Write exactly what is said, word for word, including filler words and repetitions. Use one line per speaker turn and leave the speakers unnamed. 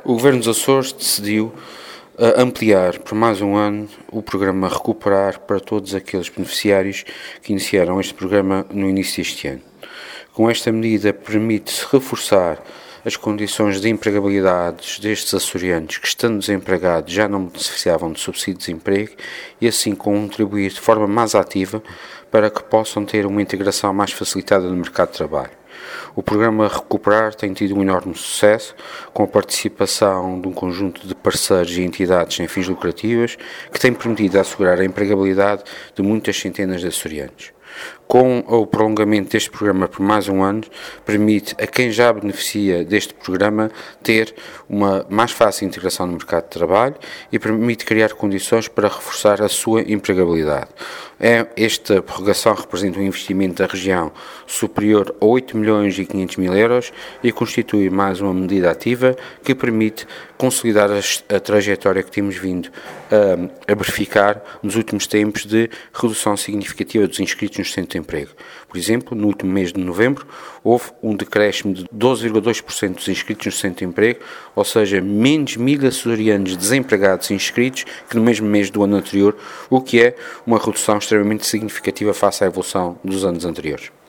O Governo dos Açores decidiu uh, ampliar por mais um ano o programa Recuperar para todos aqueles beneficiários que iniciaram este programa no início deste ano. Com esta medida permite-se reforçar as condições de empregabilidade destes açorianos que, estando desempregados, já não beneficiavam de subsídio de desemprego e assim contribuir de forma mais ativa para que possam ter uma integração mais facilitada no mercado de trabalho. O programa Recuperar tem tido um enorme sucesso, com a participação de um conjunto de parceiros e entidades sem fins lucrativos, que tem permitido assegurar a empregabilidade de muitas centenas de açorianos. Com o prolongamento deste programa por mais um ano, permite a quem já beneficia deste programa ter uma mais fácil integração no mercado de trabalho e permite criar condições para reforçar a sua empregabilidade. Esta prorrogação representa um investimento da região superior a oito milhões e quinhentos mil euros e constitui mais uma medida ativa que permite consolidar a, a trajetória que temos vindo a, a verificar nos últimos tempos de redução significativa dos inscritos nos centros de emprego. Por exemplo, no último mês de novembro, houve um decréscimo de doze vírgula dois por cento dos inscritos no centro de emprego, ou seja, menos mil açorianos desempregados inscritos que no mesmo mês do ano anterior, o que é uma redução extremamente significativa face à evolução dos anos anteriores.